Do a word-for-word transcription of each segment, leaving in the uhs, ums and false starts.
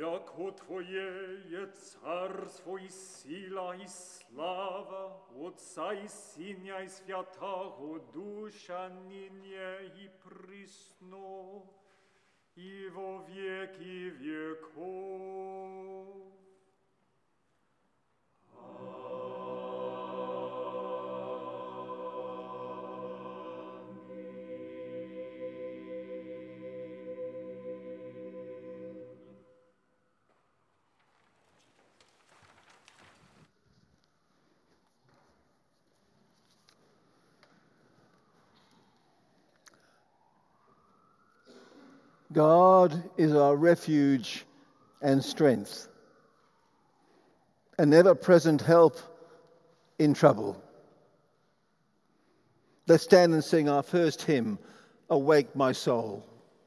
Яко Твое е царство и сила и слава, Отца и Сына и Святаго Душа, ныне и присно, и во веки веков. God is our refuge and strength, an ever-present help in trouble. Let's stand and sing our first hymn, Awake My Soul.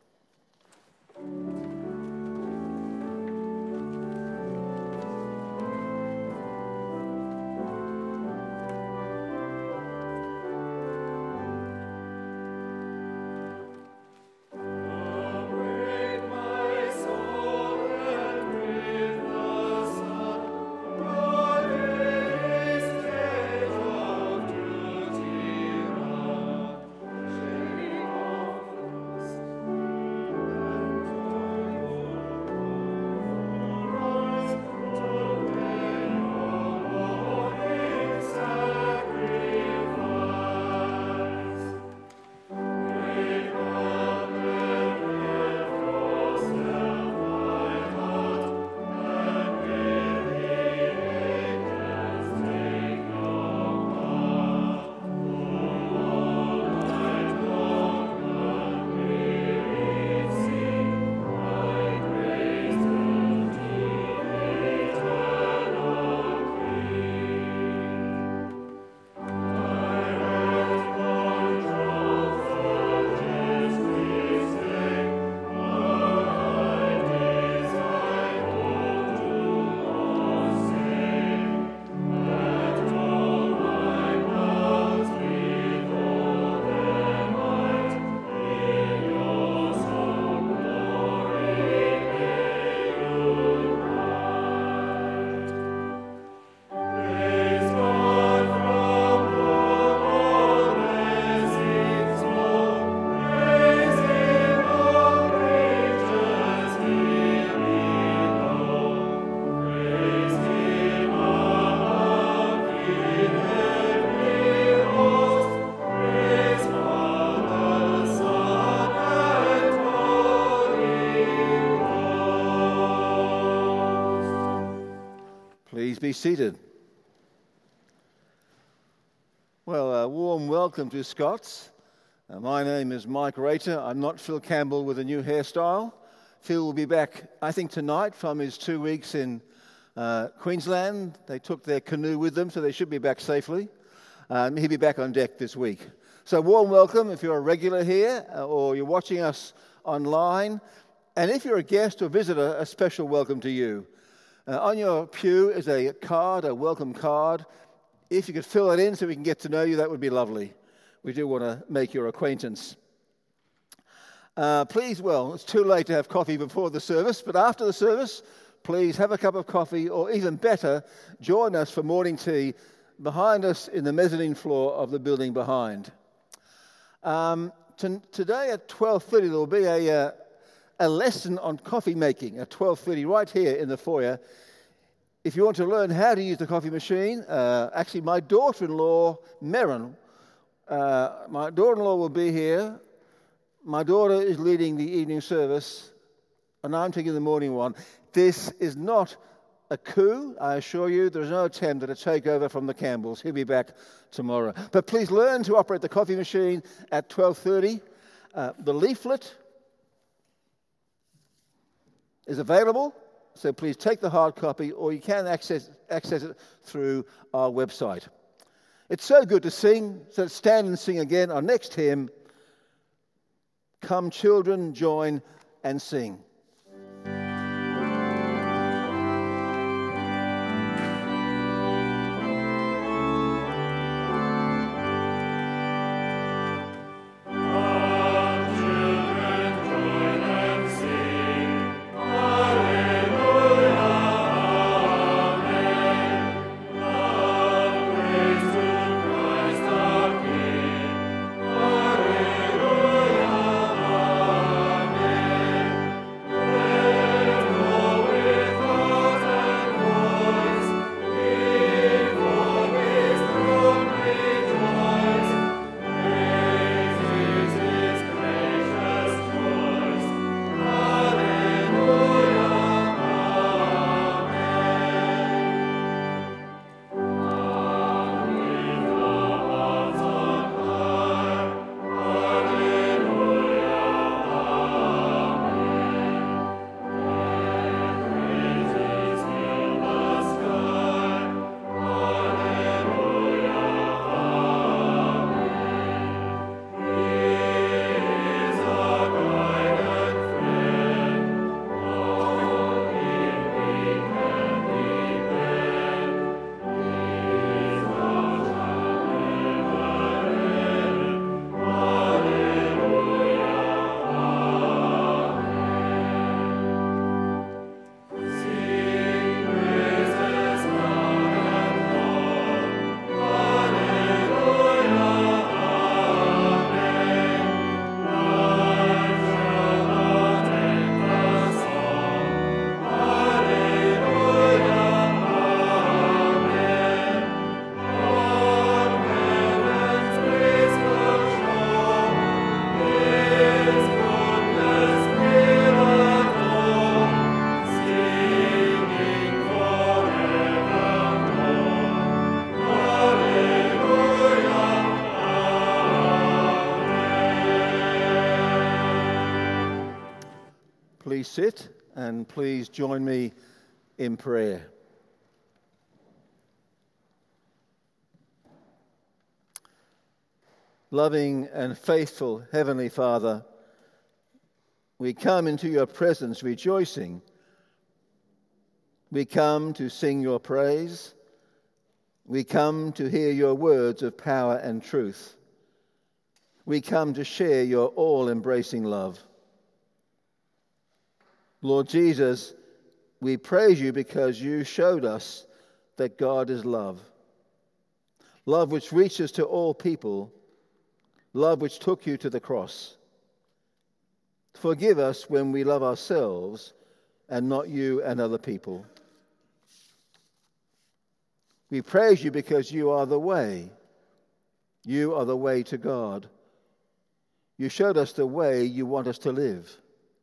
Please be seated. Well, a warm welcome to Scots. Uh, my name is Mike Rater. I'm not Phil Campbell with a new hairstyle. Phil will be back, I think, tonight from his two weeks in uh, Queensland. They took their canoe with them, so they should be back safely. Um, he'll be back on deck this week. So warm welcome if you're a regular here uh, or you're watching us online. And if you're a guest or visitor, a special welcome to you. Uh, on your pew is a card, a welcome card. If you could fill it in so we can get to know you, that would be lovely. We do want to make your acquaintance. Uh, please, well, it's too late to have coffee before the service, but after the service, please have a cup of coffee, or even better, join us for morning tea behind us in the mezzanine floor of the building behind. Um, t- today at twelve thirty, there will be a... Uh, a lesson on coffee making at twelve thirty right here in the foyer. If you want to learn how to use the coffee machine, uh, actually my daughter-in-law, Merrin, uh, my daughter-in-law will be here. My daughter is leading the evening service, and I'm taking the morning one. This is not a coup, I assure you. There's no attempt at a takeover from the Campbells. He'll be back tomorrow. But please learn to operate the coffee machine at twelve thirty. Uh, the leaflet is available, so please take the hard copy, or you can access access it through our website. It's so good to sing, so let's stand and sing again our next hymn, Come Children, Join and Sing. Come, children, join and sing. Hallelujah. sit and please join me in prayer. Loving and faithful Heavenly Father, we come into your presence rejoicing. We come to sing your praise. We come to hear your words of power and truth. We come to share your all-embracing love. Lord Jesus, we praise you because you showed us that God is love. Love which reaches to all people. Love which took you to the cross. Forgive us when we love ourselves and not you and other people. We praise you because you are the way. You are the way to God. You showed us the way you want us to live.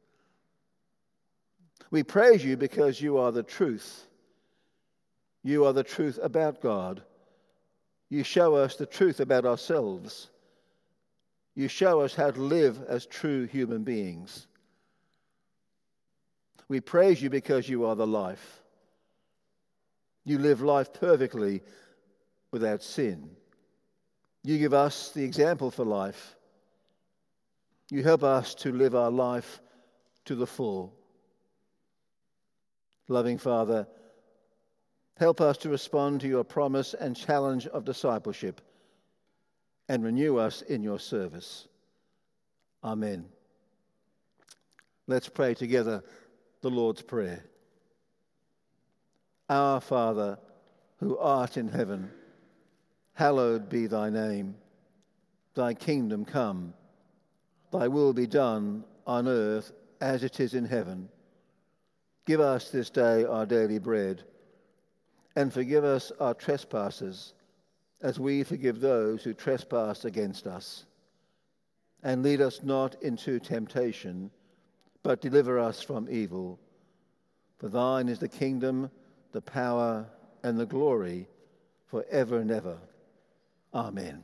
We praise you because you are the truth. You are the truth about God. You show us the truth about ourselves. You show us how to live as true human beings. We praise you because you are the life. You live life perfectly without sin. You give us the example for life. You help us to live our life to the full. Loving Father, help us to respond to your promise and challenge of discipleship and renew us in your service. Amen. Let's pray together the Lord's Prayer. Our Father, who art in heaven, hallowed be thy name. Thy kingdom come. Thy will be done on earth as it is in heaven. Give us this day our daily bread, and forgive us our trespasses, as we forgive those who trespass against us. And lead us not into temptation, but deliver us from evil. For thine is the kingdom, the power, and the glory, for ever and ever. Amen.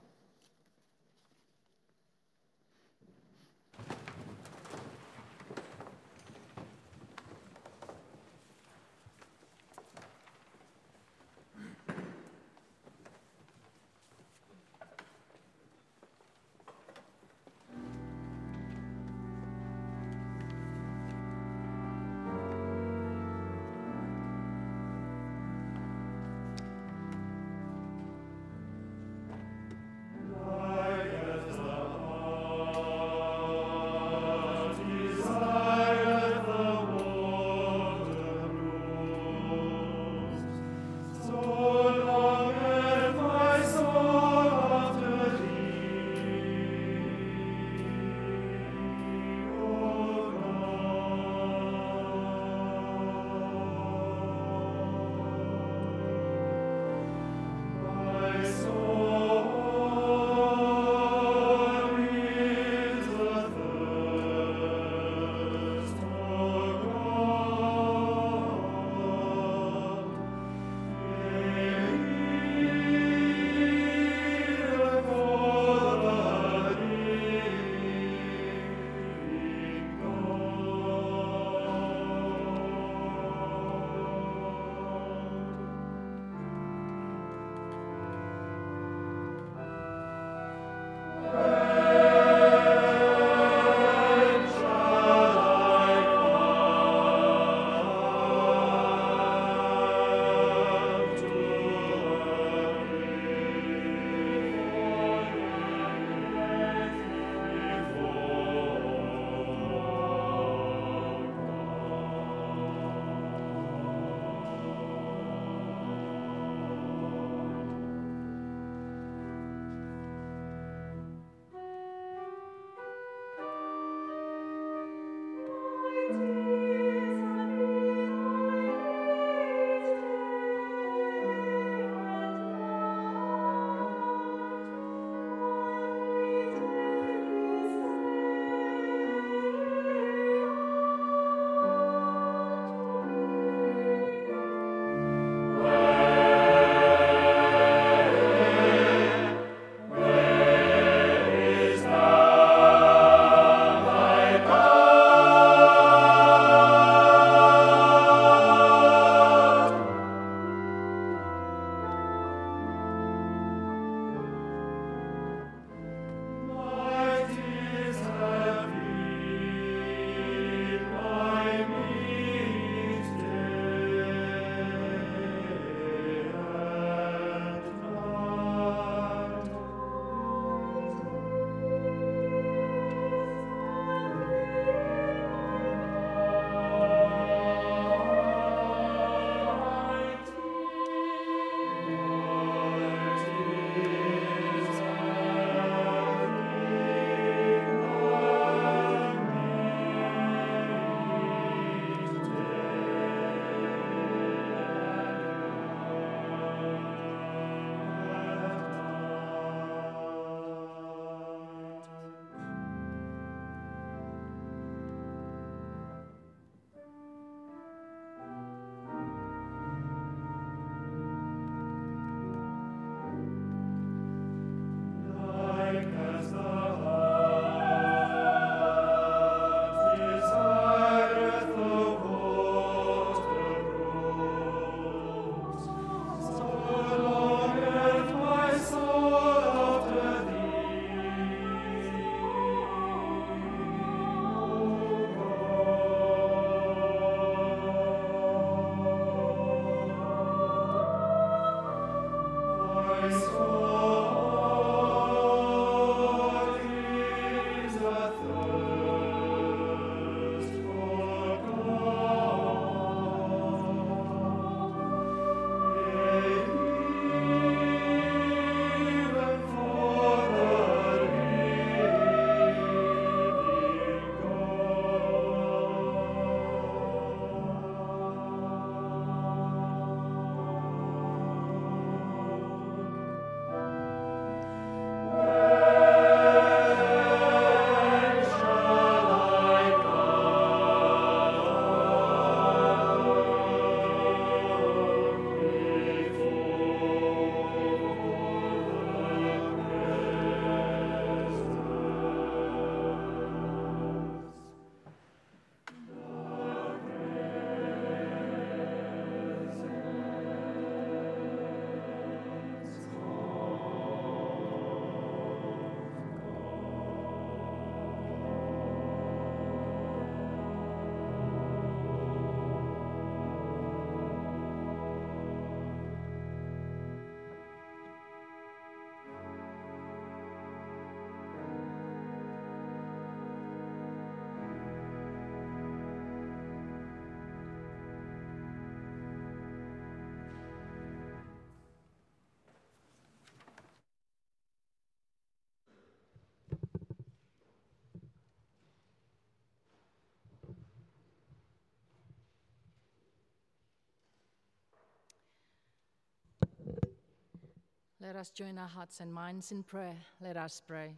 Let us join our hearts and minds in prayer. Let us pray.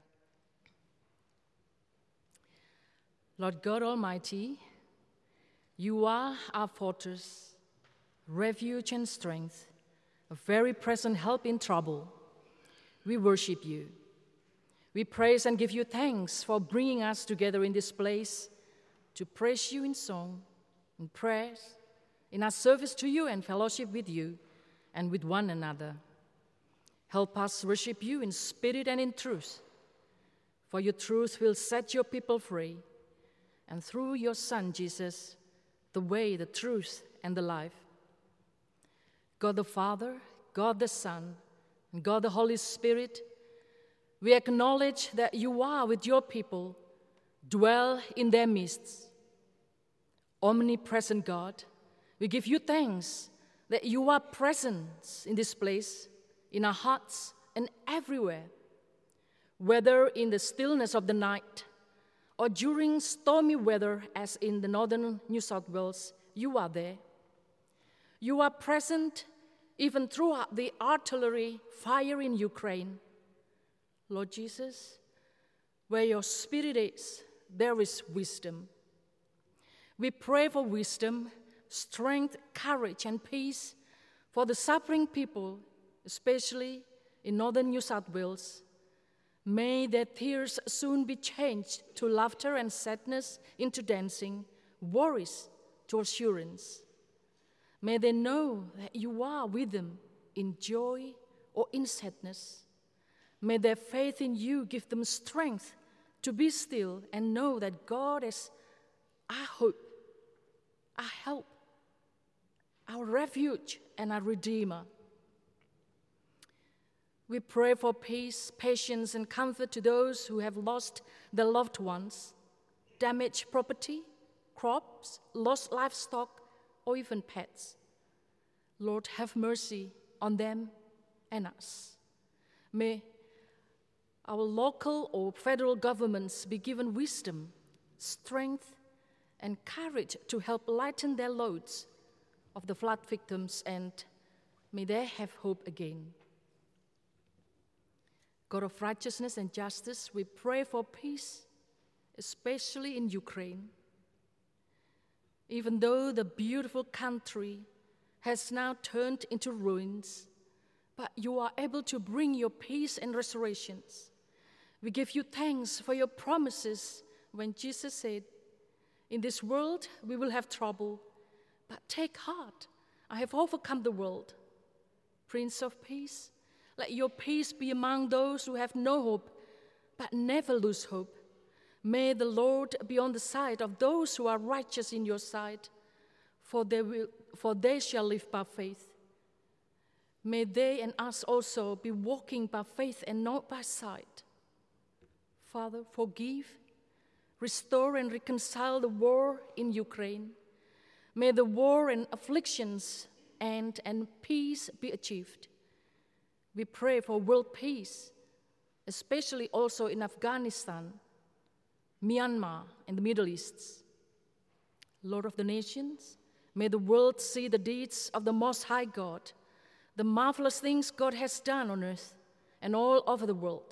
Lord God Almighty, you are our fortress, refuge and strength, a very present help in trouble. We worship you. We praise and give you thanks for bringing us together in this place to praise you in song, in prayers, in our service to you and fellowship with you and with one another. Help us worship you in spirit and in truth, for your truth will set your people free, and through your Son, Jesus, the way, the truth, and the life. God the Father, God the Son, and God the Holy Spirit, we acknowledge that you are with your people, dwell in their midst. Omnipresent God, we give you thanks that you are present in this place, in our hearts and everywhere, whether in the stillness of the night or during stormy weather as in the northern New South Wales, you are there. You are present even throughout the artillery fire in Ukraine. Lord Jesus, where your spirit is, there is wisdom. We pray for wisdom, strength, courage, and peace for the suffering people, especially in northern New South Wales. May their tears soon be changed to laughter and sadness into dancing, worries to assurance. May they know that you are with them in joy or in sadness. May their faith in you give them strength to be still and know that God is our hope, our help, our refuge, and our Redeemer. We pray for peace, patience, and comfort to those who have lost their loved ones, damaged property, crops, lost livestock, or even pets. Lord, have mercy on them and us. May our local or federal governments be given wisdom, strength, and courage to help lighten their loads of the flood victims, and may they have hope again. God of righteousness and justice, we pray for peace, especially in Ukraine. Even though the beautiful country has now turned into ruins, but you are able to bring your peace and restorations. We give you thanks for your promises when Jesus said, "In this world we will have trouble, but take heart, I have overcome the world." Prince of Peace, let your peace be among those who have no hope, but never lose hope. May the Lord be on the side of those who are righteous in your sight, for they will, for they shall live by faith. May they and us also be walking by faith and not by sight. Father, forgive, restore and reconcile the war in Ukraine. May the war and afflictions end and peace be achieved. We pray for world peace, especially also in Afghanistan, Myanmar, and the Middle East. Lord of the nations, may the world see the deeds of the Most High God, the marvelous things God has done on earth and all over the world.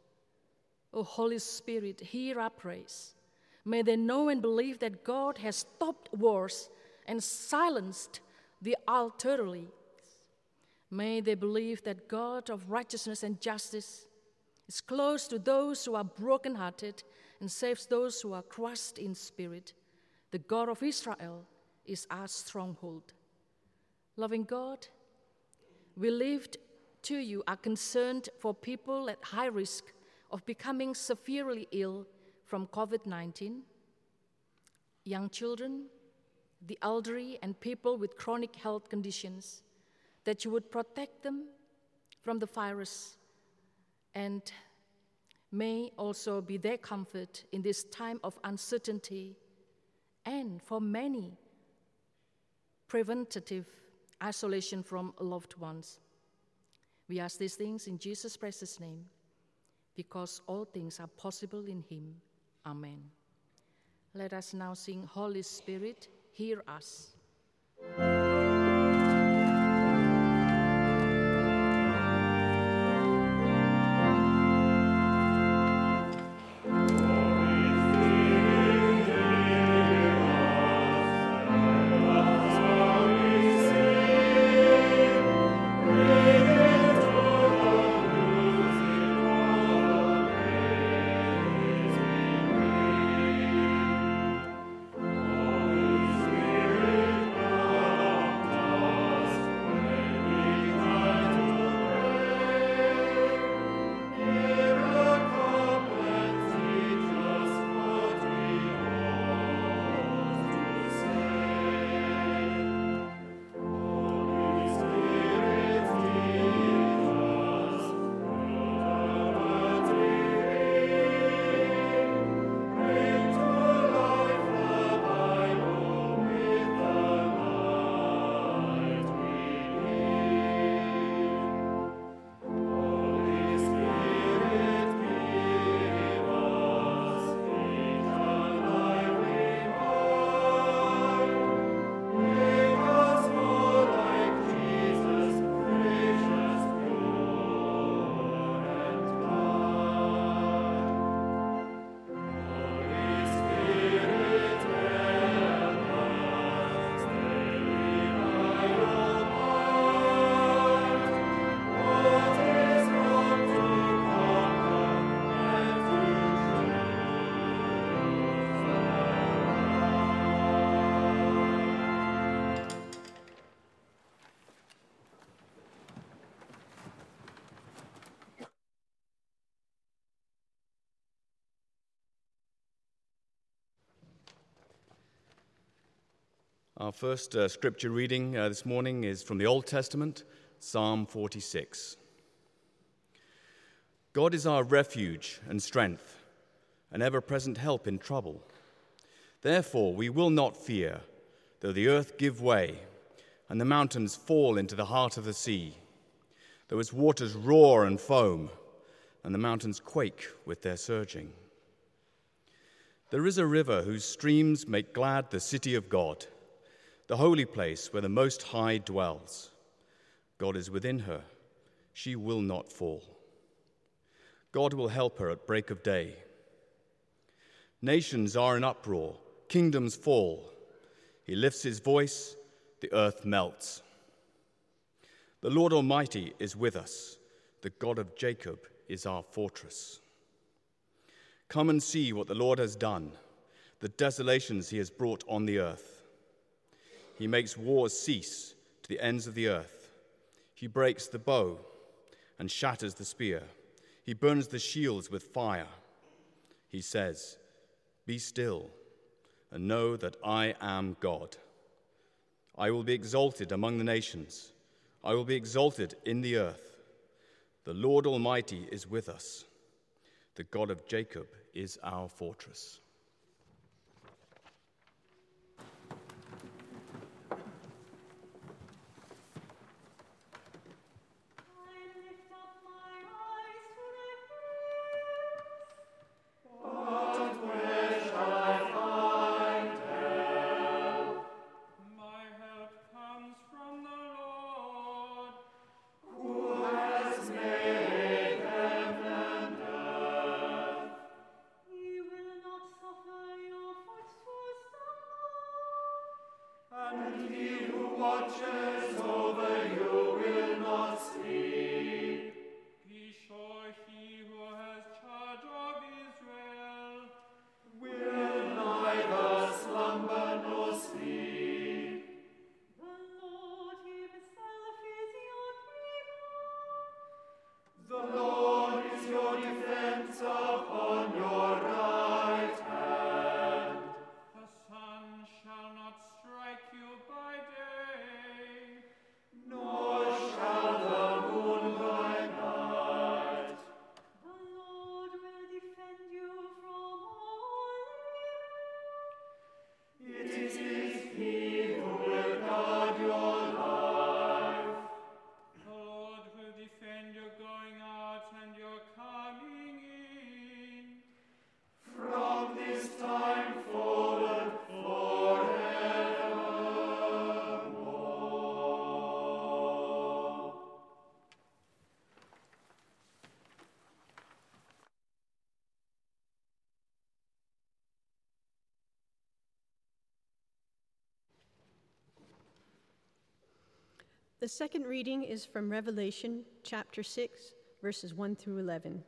O Holy Spirit, hear our praise. May they know and believe that God has stopped wars and silenced the artillery. May they believe that God of righteousness and justice is close to those who are brokenhearted and saves those who are crushed in spirit. The God of Israel is our stronghold. Loving God, we lift to you our concern for people at high risk of becoming severely ill from COVID nineteen, young children, the elderly, and people with chronic health conditions, that you would protect them from the virus and may also be their comfort in this time of uncertainty, and for many, preventative isolation from loved ones. We ask these things in Jesus' precious name, because all things are possible in him. Amen. Let us now sing, Holy Spirit, hear us. Our first uh, scripture reading uh, this morning is from the Old Testament, Psalm forty-six. God is our refuge and strength, an ever-present help in trouble. Therefore we will not fear, though the earth give way, and the mountains fall into the heart of the sea, though its waters roar and foam, and the mountains quake with their surging. There is a river whose streams make glad the city of God, the holy place where the Most High dwells. God is within her. She will not fall. God will help her at break of day. Nations are in uproar, kingdoms fall. He lifts his voice, the earth melts. The Lord Almighty is with us. The God of Jacob is our fortress. Come and see what the Lord has done, the desolations he has brought on the earth. He makes wars cease to the ends of the earth. He breaks the bow and shatters the spear. He burns the shields with fire. He says, "Be still and know that I am God. I will be exalted among the nations. I will be exalted in the earth. The Lord Almighty is with us. The God of Jacob is our fortress." The second reading is from Revelation chapter six, verses one through eleven.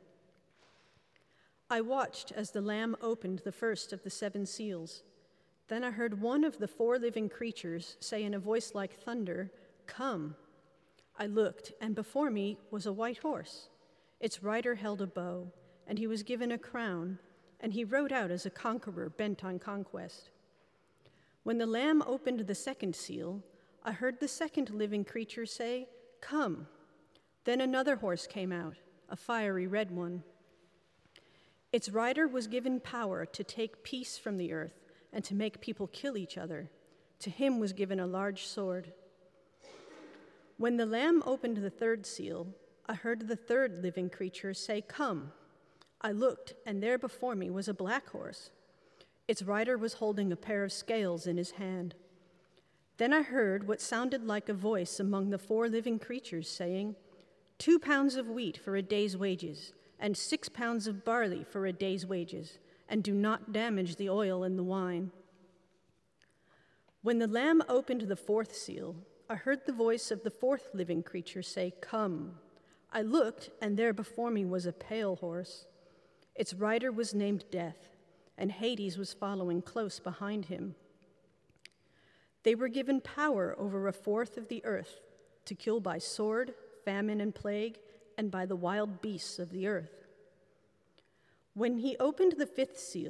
I watched as the Lamb opened the first of the seven seals. Then I heard one of the four living creatures say in a voice like thunder, "Come." I looked, and before me was a white horse. Its rider held a bow, and he was given a crown, and he rode out as a conqueror bent on conquest. When the Lamb opened the second seal, I heard the second living creature say, "Come." Then another horse came out, a fiery red one. Its rider was given power to take peace from the earth and to make people kill each other. To him was given a large sword. When the Lamb opened the third seal, I heard the third living creature say, "Come." I looked, and there before me was a black horse. Its rider was holding a pair of scales in his hand. Then I heard what sounded like a voice among the four living creatures saying, "Two pounds of wheat for a day's wages, and six pounds of barley for a day's wages, and do not damage the oil and the wine." When the Lamb opened the fourth seal, I heard the voice of the fourth living creature say, "Come." I looked, and there before me was a pale horse. Its rider was named Death, and Hades was following close behind him. They were given power over a fourth of the earth to kill by sword, famine, and plague, and by the wild beasts of the earth. When he opened the fifth seal,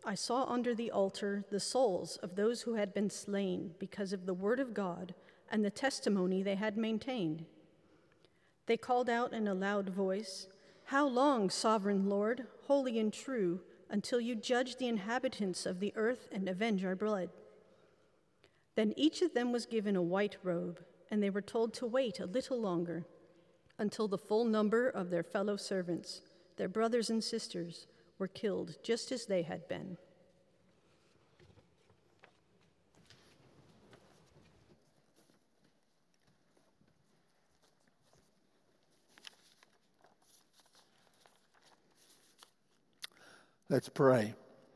I saw under the altar the souls of those who had been slain because of the word of God and the testimony they had maintained. They called out in a loud voice, "How long, sovereign Lord, holy and true, until you judge the inhabitants of the earth and avenge our blood?" Then each of them was given a white robe, and they were told to wait a little longer until the full number of their fellow servants, their brothers and sisters, were killed just as they had been. Let's pray.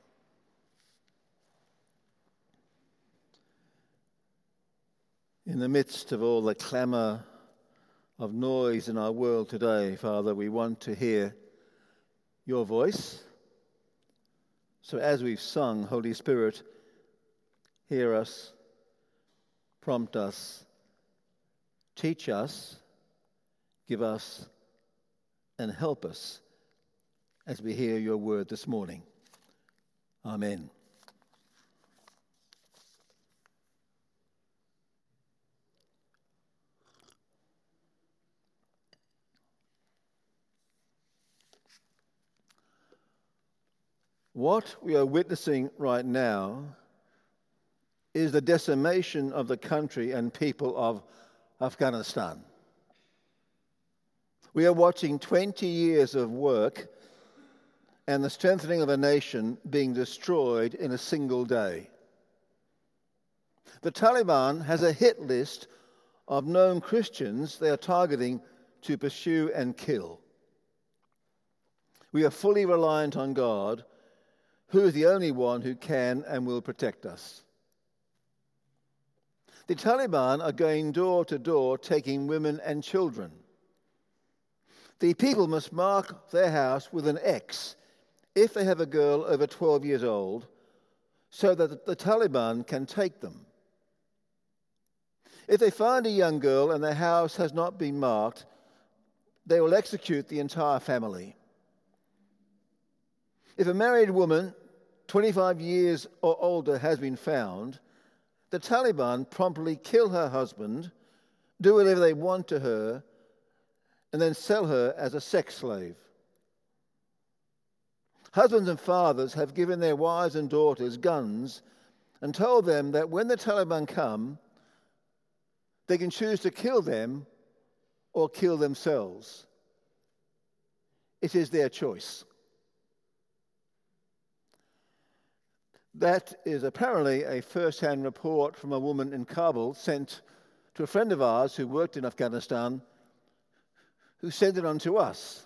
In the midst of all the clamour of noise in our world today, Father, we want to hear your voice. So as we've sung, Holy Spirit, hear us, prompt us, teach us, give us, and help us as we hear your word this morning. Amen. What we are witnessing right now is the decimation of the country and people of Afghanistan. We are watching twenty years of work and the strengthening of a nation being destroyed in a single day. The Taliban has a hit list of known Christians they are targeting to pursue and kill. We are fully reliant on God, who is the only one who can and will protect us. The Taliban are going door to door, taking women and children. The people must mark their house with an X if they have a girl over twelve years old, so that the Taliban can take them. If they find a young girl and their house has not been marked, they will execute the entire family. If a married woman, twenty-five years or older, has been found, the Taliban promptly kill her husband, do whatever they want to her, and then sell her as a sex slave. Husbands and fathers have given their wives and daughters guns and told them that when the Taliban come, they can choose to kill them or kill themselves. It is their choice. That is apparently a first-hand report from a woman in Kabul sent to a friend of ours who worked in Afghanistan, who sent it on to us.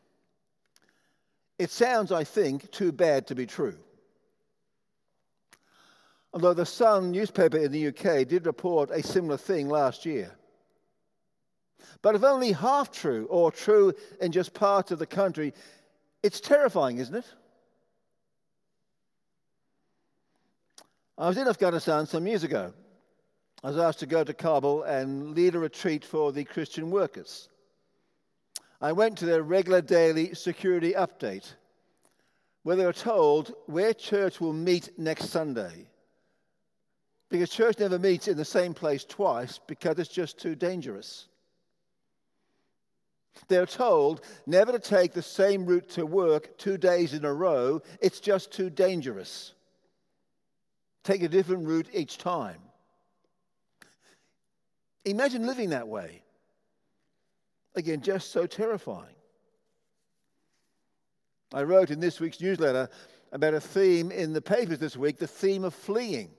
It sounds, I think, too bad to be true. Although the Sun newspaper in the U K did report a similar thing last year. But if only half true, or true in just parts of the country, it's terrifying, isn't it? I was in Afghanistan some years ago. I was asked to go to Kabul and lead a retreat for the Christian workers. I went to their regular daily security update, where they were told where church will meet next Sunday. Because church never meets in the same place twice because it's just too dangerous. They're told never to take the same route to work two days in a row. It's just too dangerous. Take a different route each time. Imagine living that way. Again, just so terrifying. I wrote in this week's newsletter about a theme in the papers this week, the theme of fleeing.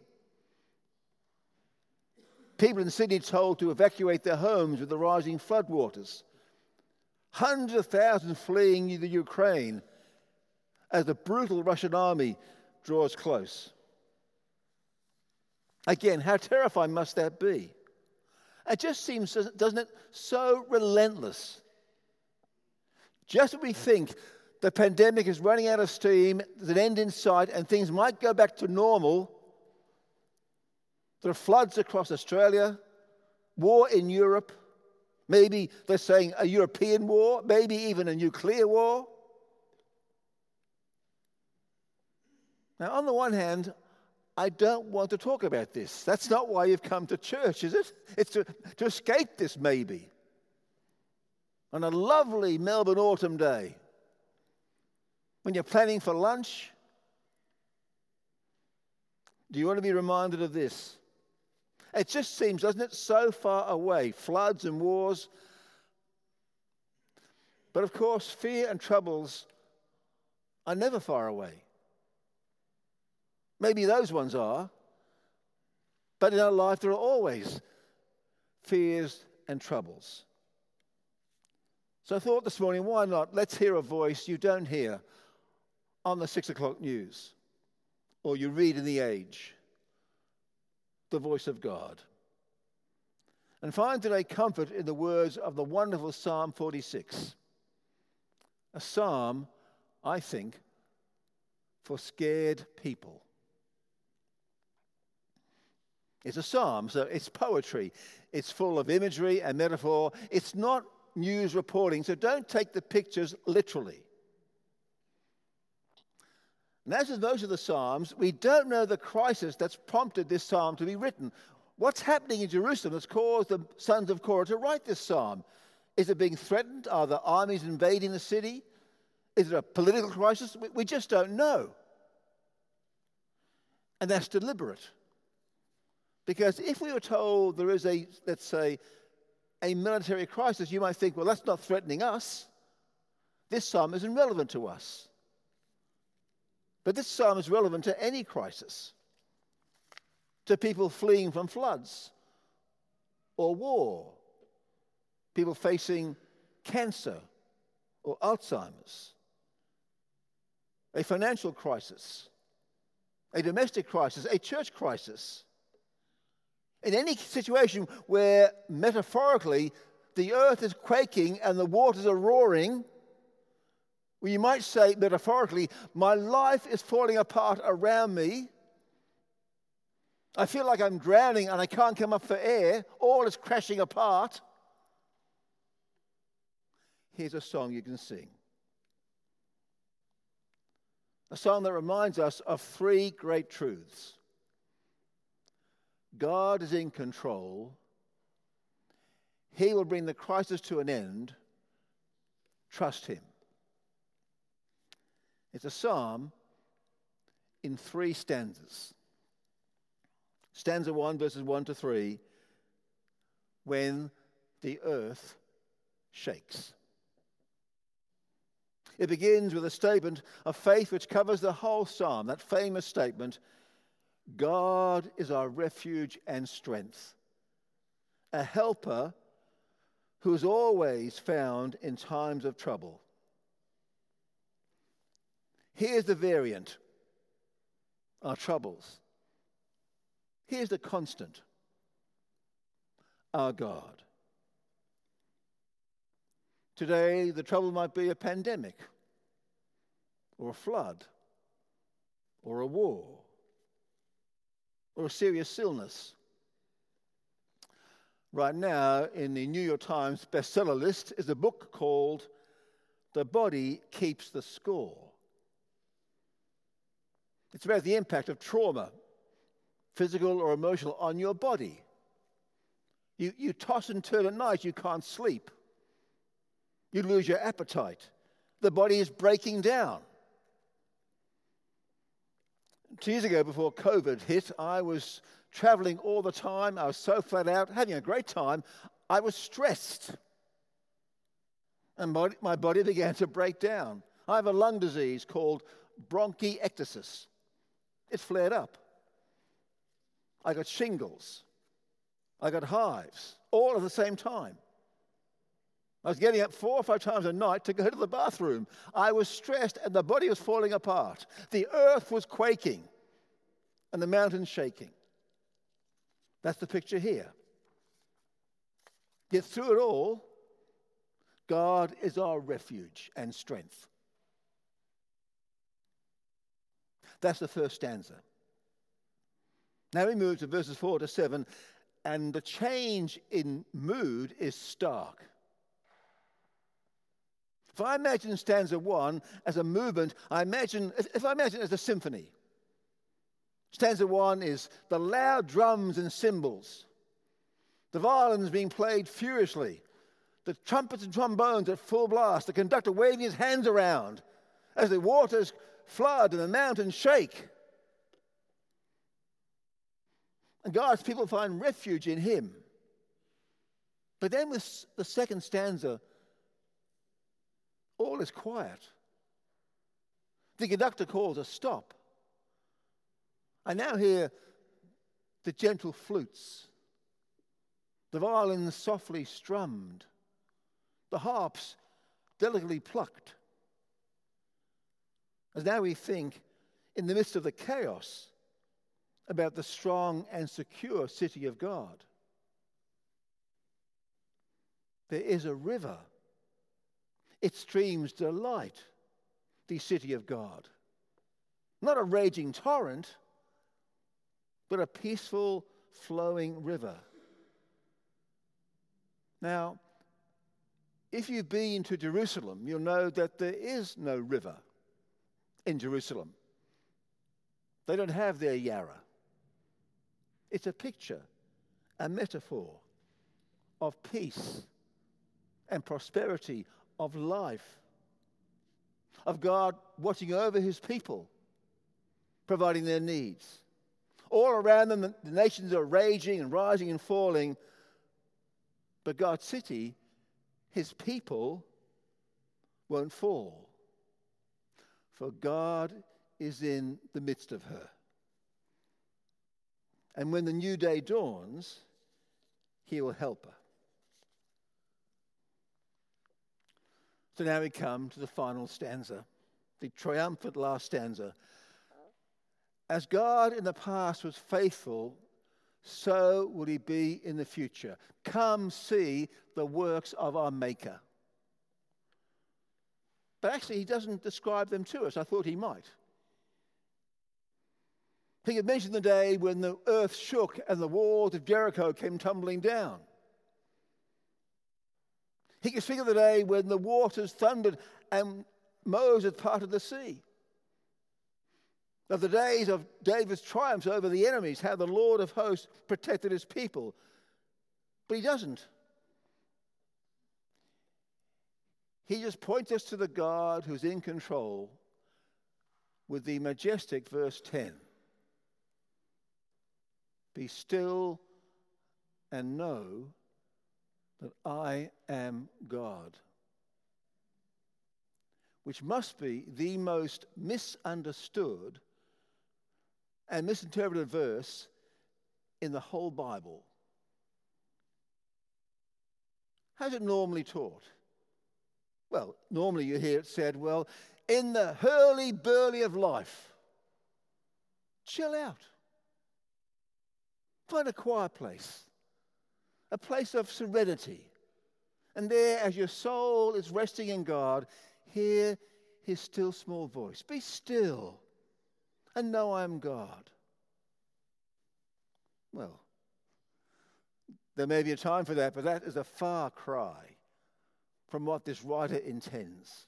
People in Sydney told to evacuate their homes with the rising floodwaters. Hundreds of thousands fleeing the Ukraine as the brutal Russian army draws close. Again, how terrifying must that be? It just seems, doesn't it, so relentless. Just when we think the pandemic is running out of steam, there's an end in sight, and things might go back to normal, there are floods across Australia, war in Europe, maybe they're saying a European war, maybe even a nuclear war. Now, on the one hand, I don't want to talk about this. That's not why you've come to church, is it? It's to, to escape this, maybe. On a lovely Melbourne autumn day, when you're planning for lunch, do you want to be reminded of this? It just seems, doesn't it, so far away, floods and wars. But of course, fear and troubles are never far away. Maybe those ones are, but in our life there are always fears and troubles. So I thought this morning, why not? Let's hear a voice you don't hear on the six o'clock news, or you read in The Age, the voice of God. And find today comfort in the words of the wonderful Psalm forty-six. A psalm, I think, for scared people. It's a psalm, so it's poetry. It's full of imagery and metaphor. It's not news reporting, so don't take the pictures literally. And as with most of the psalms, we don't know the crisis that's prompted this psalm to be written. What's happening in Jerusalem that's caused the sons of Korah to write this psalm? Is it being threatened? Are the armies invading the city? Is it a political crisis? We, we just don't know. And that's deliberate. Because if we were told there is a, let's say, a military crisis, you might think, well, that's not threatening us. This psalm isn't relevant to us. But this psalm is relevant to any crisis, to people fleeing from floods or war, people facing cancer or Alzheimer's, a financial crisis, a domestic crisis, a church crisis. In any situation where, metaphorically, the earth is quaking and the waters are roaring, well, you might say, metaphorically, my life is falling apart around me. I feel like I'm drowning and I can't come up for air. All is crashing apart. Here's a song you can sing. A song that reminds us of three great truths. God is in control. He will bring the crisis to an end. Trust him. It's a psalm in three stanzas. Stanza one, verses one to three, when the earth shakes. It begins with a statement of faith which covers the whole psalm, that famous statement, God is our refuge and strength, a helper who is always found in times of trouble. Here's the variant, our troubles. Here's the constant, our God. Today, the trouble might be a pandemic, or a flood, or a war, or a serious illness. Right now, in the New York Times bestseller list is a book called The Body Keeps the Score. It's about the impact of trauma, physical or emotional, on your body. You, you toss and turn at night, you can't sleep. You lose your appetite. The body is breaking down. Two years ago, before COVID hit, I was traveling all the time. I was so flat out, having a great time. I was stressed. And my, my body began to break down. I have a lung disease called bronchiectasis. It flared up. I got shingles. I got hives, all at the same time. I was getting up four or five times a night to go to the bathroom. I was stressed and the body was falling apart. The earth was quaking and the mountains shaking. That's the picture here. Yet through it all, God is our refuge and strength. That's the first stanza. Now we move to verses four to seven, and the change in mood is stark. If I imagine stanza one as a movement, I imagine, if I imagine it as a symphony, Stanza one is the loud drums and cymbals, the violins being played furiously, the trumpets and trombones at full blast, the conductor waving his hands around as the waters flood and the mountains shake. And God's people find refuge in him. But then with the second stanza, all is quiet. The conductor calls a stop. I now hear the gentle flutes, the violins softly strummed, the harps delicately plucked. As now we think, in the midst of the chaos, about the strong and secure city of God. There is a river. Its streams delight the city of God. Not a raging torrent, but a peaceful, flowing river. Now, if you've been to Jerusalem, you'll know that there is no river in Jerusalem. They don't have their Yarra. It's a picture, a metaphor of peace and prosperity, of life, of God watching over his people, providing their needs. All around them, the nations are raging and rising and falling, but God's city, his people, won't fall, for God is in the midst of her. And when the new day dawns, he will help her. So now we come to the final stanza, the triumphant last stanza. As God in the past was faithful, so will he be in the future. Come see the works of our Maker. But actually, he doesn't describe them to us. I thought he might. He had mentioned the day when the earth shook and the walls of Jericho came tumbling down. He could speak of the day when the waters thundered and Moses parted the sea. Of the days of David's triumphs over the enemies, how the Lord of hosts protected his people. But he doesn't. He just points us to the God who's in control with the majestic verse ten. Be still and know that I am God. Which must be the most misunderstood and misinterpreted verse in the whole Bible. How's it normally taught? Well, normally you hear it said, well, in the hurly-burly of life, chill out. Find a quiet place, a place of serenity. And there, as your soul is resting in God, hear his still small voice. Be still and know I am God. Well, there may be a time for that, but that is a far cry from what this writer intends.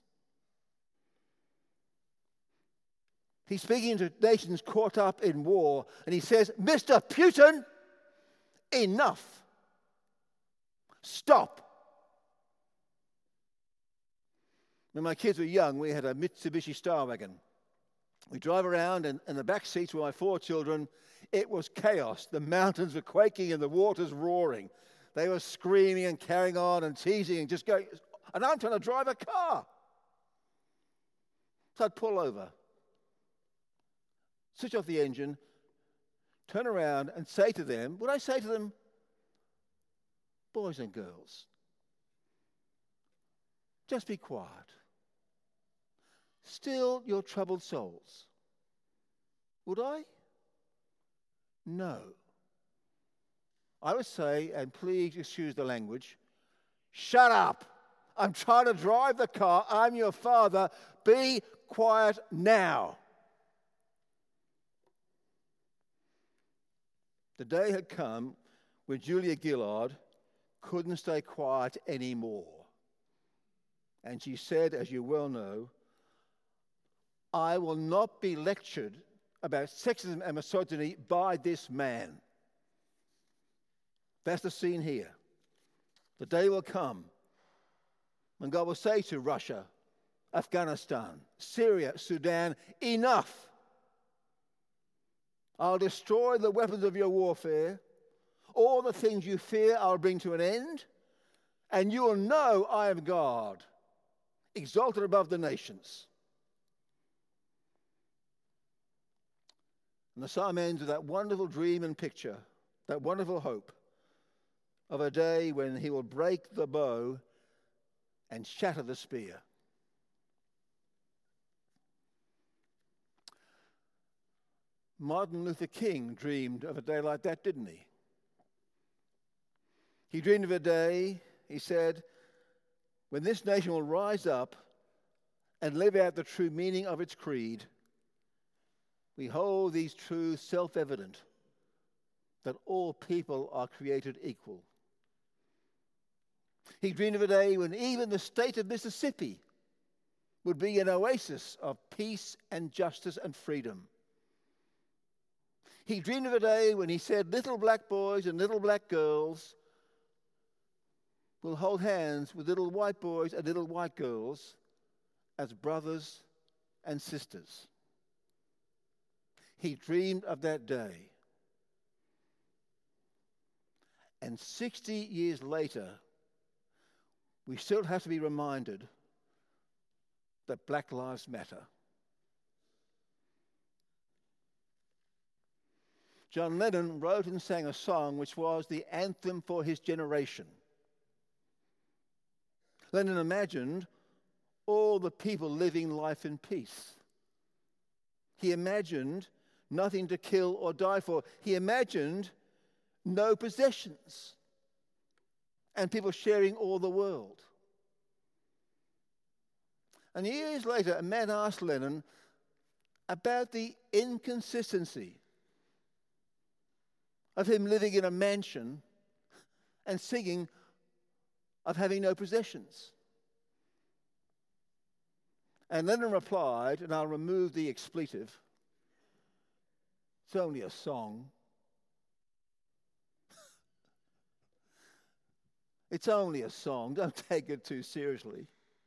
He's speaking to nations caught up in war, and he says, Mister Putin, enough. Stop. When my kids were young, we had a Mitsubishi Star Wagon. We drive around, and in the back seats were my four children. It was chaos. The mountains were quaking and the waters roaring. They were screaming and carrying on and teasing and just going, and I'm trying to drive a car. So I'd pull over, switch off the engine, turn around and say to them, would I say to them, boys and girls, just be quiet. Still your troubled souls. Would I? No. I would say, and please excuse the language, shut up. I'm trying to drive the car. I'm your father. Be quiet now. The day had come when Julia Gillard couldn't stay quiet anymore. And she said, as you well know, I will not be lectured about sexism and misogyny by this man. That's the scene here. The day will come when God will say to Russia, Afghanistan, Syria, Sudan, enough. I'll destroy the weapons of your warfare. All the things you fear I'll bring to an end. And you will know I am God, exalted above the nations. And the psalm ends with that wonderful dream and picture, that wonderful hope of a day when he will break the bow and shatter the spear. Martin Luther King dreamed of a day like that, didn't he? He dreamed of a day, he said, when this nation will rise up and live out the true meaning of its creed. We hold these truths self-evident, that all people are created equal. He dreamed of a day when even the state of Mississippi would be an oasis of peace and justice and freedom. He dreamed of a day when he said little black boys and little black girls will hold hands with little white boys and little white girls as brothers and sisters. He dreamed of that day. And sixty years later, we still have to be reminded that Black Lives Matter. John Lennon wrote and sang a song which was the anthem for his generation. Lennon imagined all the people living life in peace. He imagined nothing to kill or die for. He imagined no possessions and people sharing all the world. And years later, a man asked Lennon about the inconsistency of him living in a mansion and singing of having no possessions. And Lennon replied, and I'll remove the expletive, it's only a song. It's only a song. Don't take it too seriously.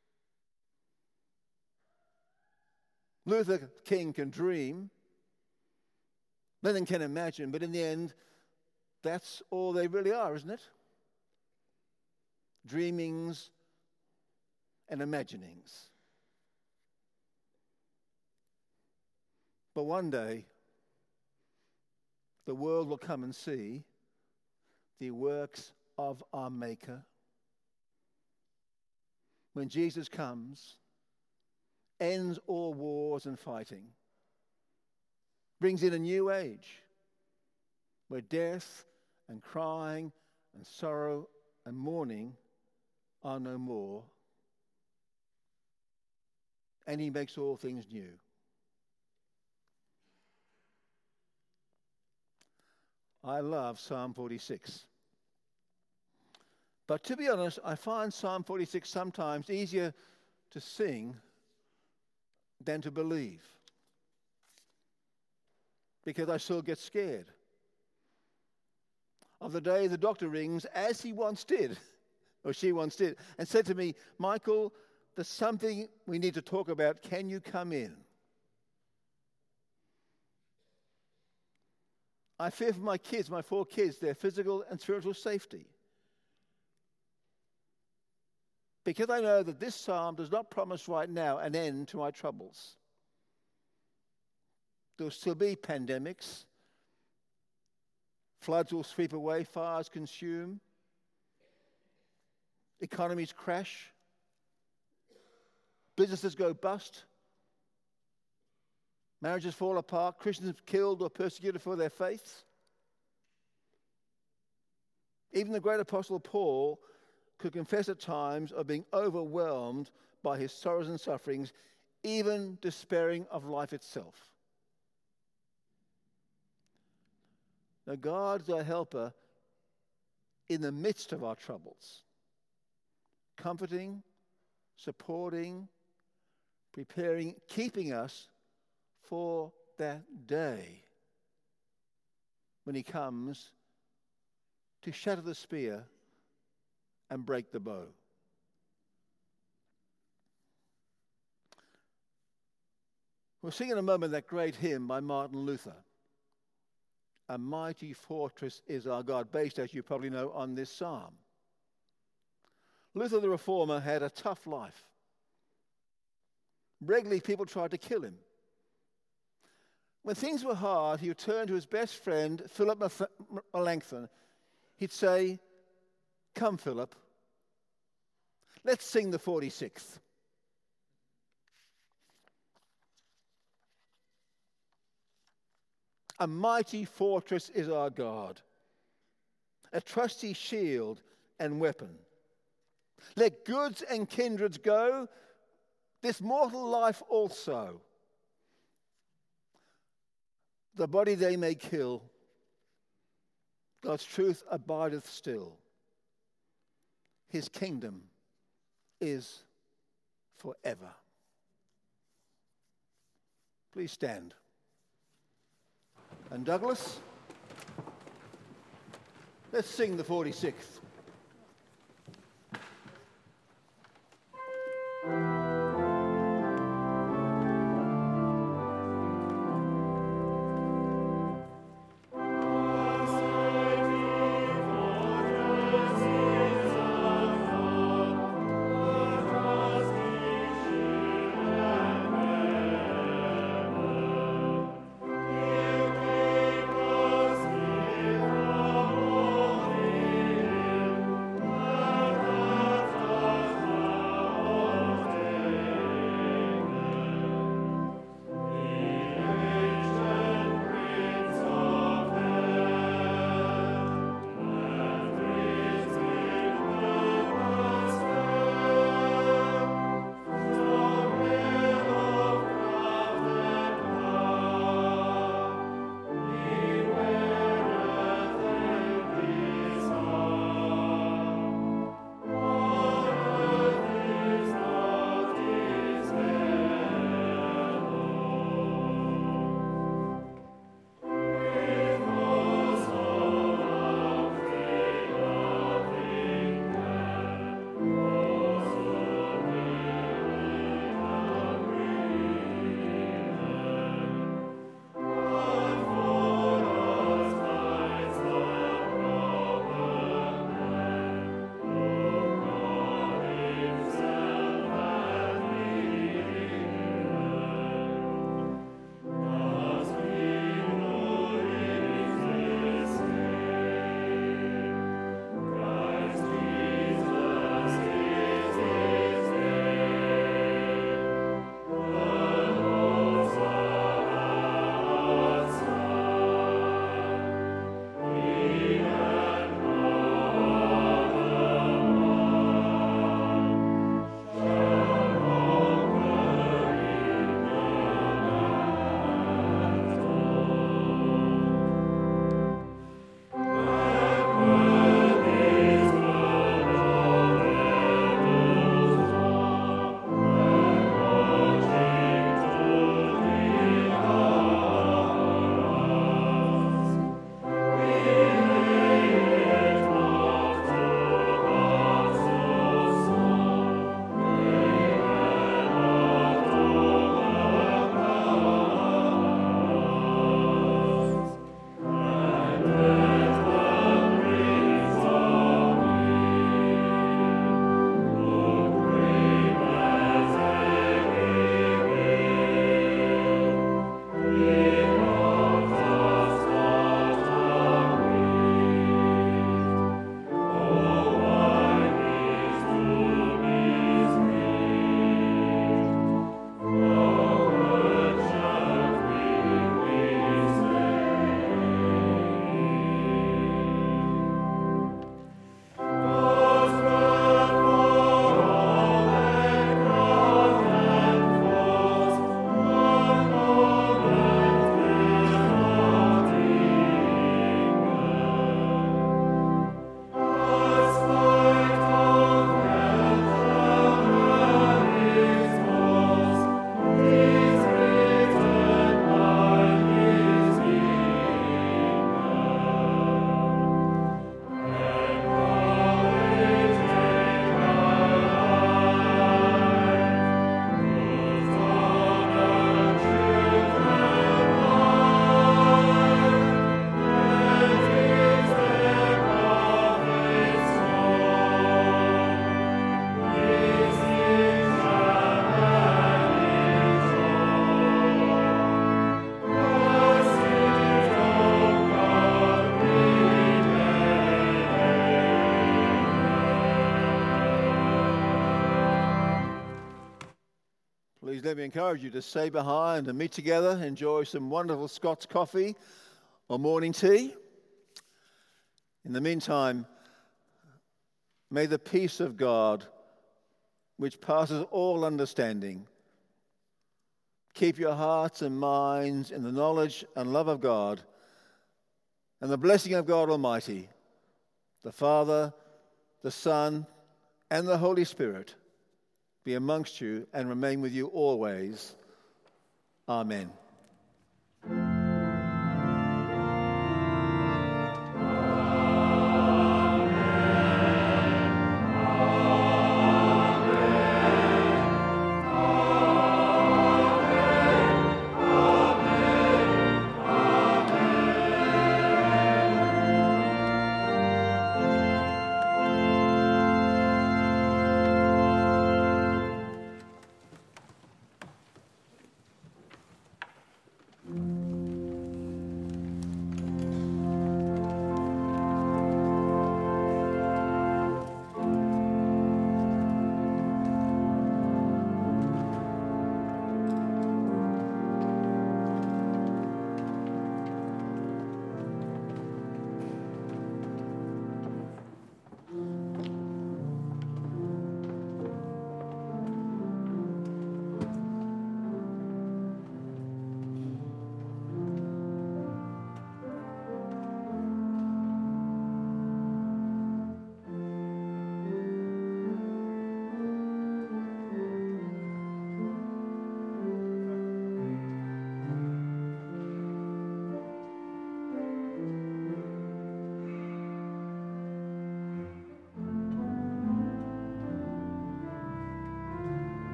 Luther King can dream. Lennon can imagine, but in the end, that's all they really are, isn't it? Dreamings and imaginings. But one day, the world will come and see the works of our Maker. When Jesus comes, ends all wars and fighting, brings in a new age where death and crying and sorrow and mourning are no more, and he makes all things new. I love Psalm forty-six. But to be honest, I find Psalm forty-six sometimes easier to sing than to believe, because I still get scared of the day the doctor rings, as he once did, or she once did, and said to me, Michael, there's something we need to talk about. Can you come in? I fear for my kids, my four kids, their physical and spiritual safety. Because I know that this psalm does not promise right now an end to my troubles. There will still be pandemics. Floods will sweep away, fires consume. Economies crash. Businesses go bust. Marriages fall apart. Christians killed or persecuted for their faith. Even the great apostle Paul could confess at times of being overwhelmed by his sorrows and sufferings, even despairing of life itself. Now, God is our helper in the midst of our troubles, comforting, supporting, preparing, keeping us for that day when he comes to shatter the spear and break the bow. We'll sing in a moment that great hymn by Martin Luther, "A Mighty Fortress is Our God," based, as you probably know, on this psalm. Luther the Reformer had a tough life. Regularly people tried to kill him. When things were hard, he would turn to his best friend, Philip Melanchthon. He'd say, "Come, Philip, let's sing the forty-sixth. A mighty fortress is our God, a trusty shield and weapon. Let goods and kindreds go, this mortal life also. The body they may kill, God's truth abideth still. His kingdom is forever." Please stand. And Douglas, let's sing the forty-sixth. Thank you. please let me encourage you to stay behind and meet together, enjoy some wonderful Scots coffee or morning tea. In the meantime, may the peace of God, which passes all understanding, keep your hearts and minds in the knowledge and love of God, and the blessing of God Almighty, the Father, the Son, and the Holy Spirit be amongst you and remain with you always. Amen.